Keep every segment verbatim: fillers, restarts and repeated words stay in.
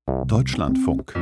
Deutschlandfunk.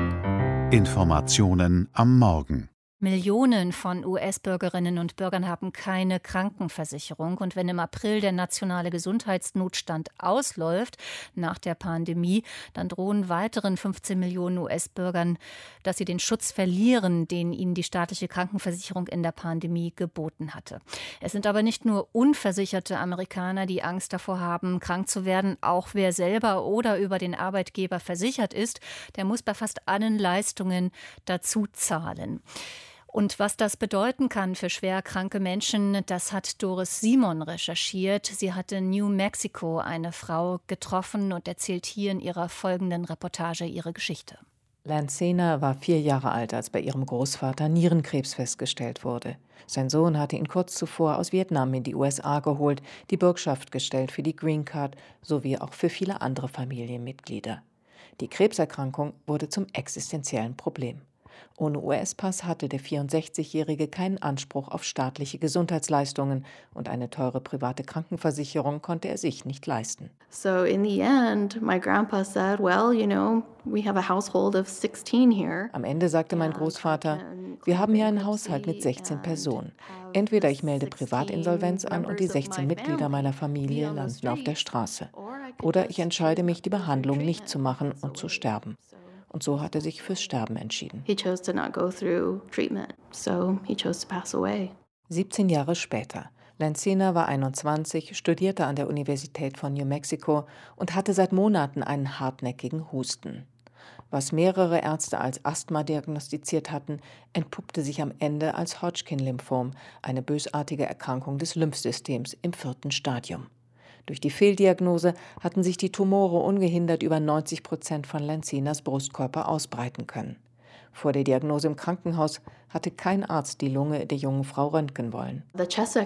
Informationen am Morgen. Millionen von U S-Bürgerinnen und Bürgern haben keine Krankenversicherung. Und wenn im April der nationale Gesundheitsnotstand ausläuft nach der Pandemie, dann drohen weiteren fünfzehn Millionen U S-Bürgern, dass sie den Schutz verlieren, den ihnen die staatliche Krankenversicherung in der Pandemie geboten hatte. Es sind aber nicht nur unversicherte Amerikaner, die Angst davor haben, krank zu werden. Auch wer selber oder über den Arbeitgeber versichert ist, der muss bei fast allen Leistungen dazu zahlen. Und was das bedeuten kann für schwer kranke Menschen, das hat Doris Simon recherchiert. Sie hat in New Mexico eine Frau getroffen und erzählt hier in ihrer folgenden Reportage ihre Geschichte. Lancena war vier Jahre alt, als bei ihrem Großvater Nierenkrebs festgestellt wurde. Sein Sohn hatte ihn kurz zuvor aus Vietnam in die U S A geholt, die Bürgschaft gestellt für die Green Card sowie auch für viele andere Familienmitglieder. Die Krebserkrankung wurde zum existenziellen Problem. Ohne U S-Pass hatte der vierundsechzigjährige keinen Anspruch auf staatliche Gesundheitsleistungen und eine teure private Krankenversicherung konnte er sich nicht leisten. So in the end, my grandpa said, well, you know, we have a household of sixteen here. Am Ende sagte mein Großvater, wir haben hier einen Haushalt mit sechzehn Personen. Entweder ich melde Privatinsolvenz an und die sechzehn Mitglieder meiner Familie landen auf der Straße. Oder ich entscheide mich, die Behandlung nicht zu machen und zu sterben. Und so hat er sich fürs Sterben entschieden. He chose to not go through treatment, so he chose to pass away. siebzehn Jahre später. Lancena war einundzwanzig, studierte an der Universität von New Mexico und hatte seit Monaten einen hartnäckigen Husten. Was mehrere Ärzte als Asthma diagnostiziert hatten, entpuppte sich am Ende als Hodgkin-Lymphom, eine bösartige Erkrankung des Lymphsystems im vierten Stadium. Durch die Fehldiagnose hatten sich die Tumore ungehindert über neunzig Prozent von Lancenas Brustkörper ausbreiten können. Vor der Diagnose im Krankenhaus hatte kein Arzt die Lunge der jungen Frau röntgen wollen. Die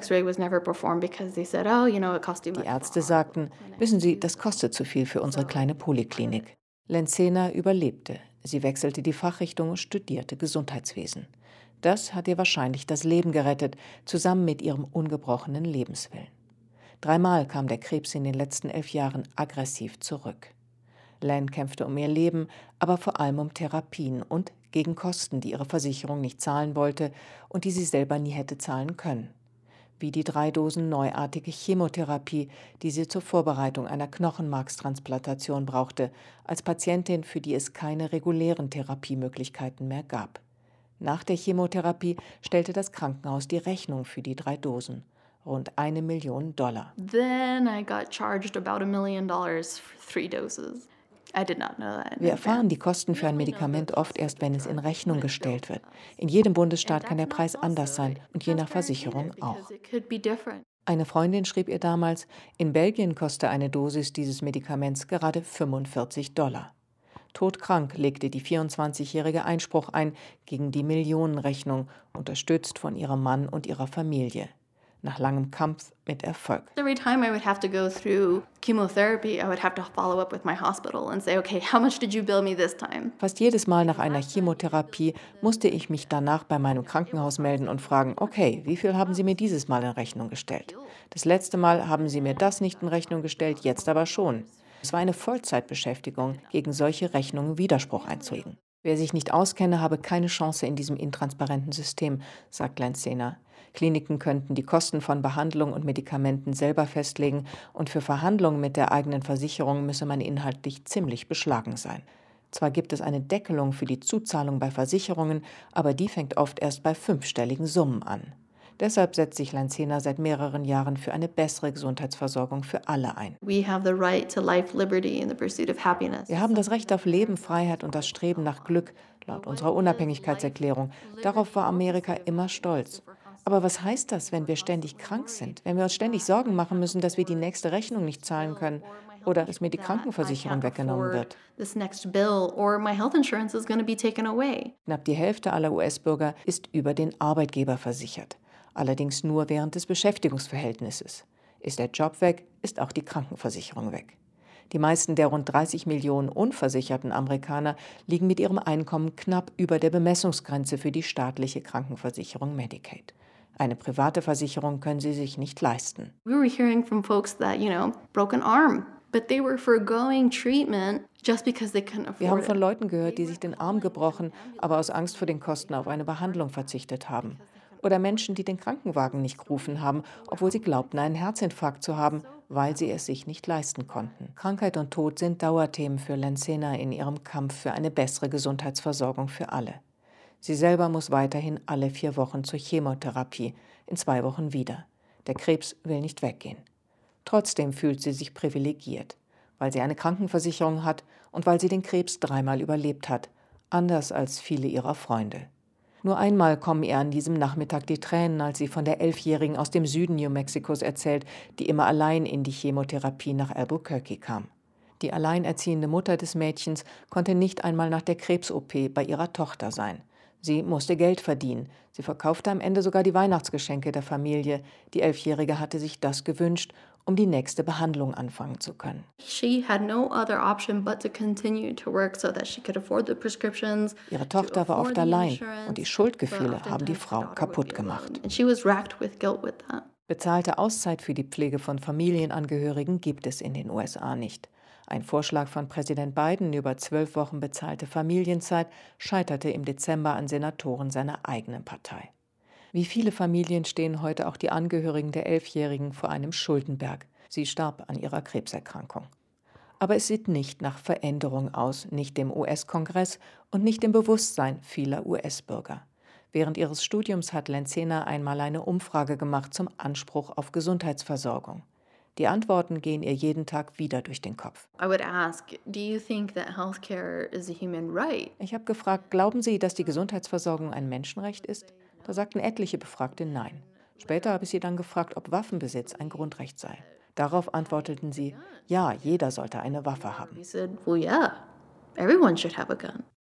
Ärzte sagten, wissen Sie, das kostet zu viel für unsere kleine Poliklinik. Lancena überlebte. Sie wechselte die Fachrichtung und studierte Gesundheitswesen. Das hat ihr wahrscheinlich das Leben gerettet, zusammen mit ihrem ungebrochenen Lebenswillen. Dreimal kam der Krebs in den letzten elf Jahren aggressiv zurück. Lan kämpfte um ihr Leben, aber vor allem um Therapien und gegen Kosten, die ihre Versicherung nicht zahlen wollte und die sie selber nie hätte zahlen können. Wie die drei Dosen neuartige Chemotherapie, die sie zur Vorbereitung einer Knochenmarkstransplantation brauchte, als Patientin, für die es keine regulären Therapiemöglichkeiten mehr gab. Nach der Chemotherapie stellte das Krankenhaus die Rechnung für die drei Dosen. Rund eine Million Dollar. Then I got charged about a million dollars for three doses. I did not know that. Wir erfahren die Kosten für ein Medikament oft erst, wenn es in Rechnung gestellt wird. In jedem Bundesstaat kann der Preis anders sein und je nach Versicherung auch. Eine Freundin schrieb ihr damals, in Belgien koste eine Dosis dieses Medikaments gerade fünfundvierzig Dollar. Todkrank legte die vierundzwanzigjährige Einspruch ein gegen die Millionenrechnung, unterstützt von ihrem Mann und ihrer Familie. Nach langem Kampf mit Erfolg. Every time I would have to go through chemotherapy, I would have to follow up with my hospital and say, okay, how much did you bill me this time? Fast jedes Mal nach einer Chemotherapie musste ich mich danach bei meinem Krankenhaus melden und fragen, okay, wie viel haben Sie mir dieses Mal in Rechnung gestellt? Das letzte Mal haben Sie mir das nicht in Rechnung gestellt, jetzt aber schon. Es war eine Vollzeitbeschäftigung, gegen solche Rechnungen Widerspruch einzulegen. Wer sich nicht auskenne, habe keine Chance in diesem intransparenten System, sagt Lancena. Kliniken könnten die Kosten von Behandlung und Medikamenten selber festlegen und für Verhandlungen mit der eigenen Versicherung müsse man inhaltlich ziemlich beschlagen sein. Zwar gibt es eine Deckelung für die Zuzahlung bei Versicherungen, aber die fängt oft erst bei fünfstelligen Summen an. Deshalb setzt sich Lancena seit mehreren Jahren für eine bessere Gesundheitsversorgung für alle ein. We have the right to life, liberty and the pursuit of happiness. Wir haben das Recht auf Leben, Freiheit und das Streben nach Glück, laut unserer Unabhängigkeitserklärung. Darauf war Amerika immer stolz. Aber was heißt das, wenn wir ständig krank sind, wenn wir uns ständig Sorgen machen müssen, dass wir die nächste Rechnung nicht zahlen können oder dass mir die Krankenversicherung weggenommen wird? Knapp die Hälfte aller U S-Bürger ist über den Arbeitgeber versichert, allerdings nur während des Beschäftigungsverhältnisses. Ist der Job weg, ist auch die Krankenversicherung weg. Die meisten der rund dreißig Millionen unversicherten Amerikaner liegen mit ihrem Einkommen knapp über der Bemessungsgrenze für die staatliche Krankenversicherung Medicaid. Eine private Versicherung können sie sich nicht leisten. We were hearing from folks that, you know, broken arm, But they were forgoing treatment just because they couldn't afford it. Wir haben von Leuten gehört, die sich den Arm gebrochen, aber aus Angst vor den Kosten auf eine Behandlung verzichtet haben. Oder Menschen, die den Krankenwagen nicht gerufen haben, obwohl sie glaubten, einen Herzinfarkt zu haben, weil sie es sich nicht leisten konnten. Krankheit und Tod sind Dauerthemen für Lencena in ihrem Kampf für eine bessere Gesundheitsversorgung für alle. Sie selber muss weiterhin alle vier Wochen zur Chemotherapie, in zwei Wochen wieder. Der Krebs will nicht weggehen. Trotzdem fühlt sie sich privilegiert, weil sie eine Krankenversicherung hat und weil sie den Krebs dreimal überlebt hat, anders als viele ihrer Freunde. Nur einmal kommen ihr an diesem Nachmittag die Tränen, als sie von der Elfjährigen aus dem Süden New Mexicos erzählt, die immer allein in die Chemotherapie nach Albuquerque kam. Die alleinerziehende Mutter des Mädchens konnte nicht einmal nach der Krebs-O P bei ihrer Tochter sein. Sie musste Geld verdienen. Sie verkaufte am Ende sogar die Weihnachtsgeschenke der Familie. Die Elfjährige hatte sich das gewünscht, um die nächste Behandlung anfangen zu können. She had no other option but to continue to work so that she could afford the prescriptions. Ihre Tochter war oft allein und die Schuldgefühle haben die Frau kaputt gemacht. And she was racked with guilt with that. Bezahlte Auszeit für die Pflege von Familienangehörigen gibt es in den U S A nicht. Ein Vorschlag von Präsident Biden über zwölf Wochen bezahlte Familienzeit scheiterte im Dezember an Senatoren seiner eigenen Partei. Wie viele Familien stehen heute auch die Angehörigen der Elfjährigen vor einem Schuldenberg. Sie starb an ihrer Krebserkrankung. Aber es sieht nicht nach Veränderung aus, nicht im U S-Kongress und nicht im Bewusstsein vieler U S-Bürger. Während ihres Studiums hat Lencena einmal eine Umfrage gemacht zum Anspruch auf Gesundheitsversorgung. Die Antworten gehen ihr jeden Tag wieder durch den Kopf. I would ask, do you think that healthcare is a human right? Ich habe gefragt, glauben Sie, dass die Gesundheitsversorgung ein Menschenrecht ist? Da sagten etliche Befragte nein. Später habe ich sie dann gefragt, ob Waffenbesitz ein Grundrecht sei. Darauf antworteten sie, ja, jeder sollte eine Waffe haben. We said, well, yeah, everyone should have a gun.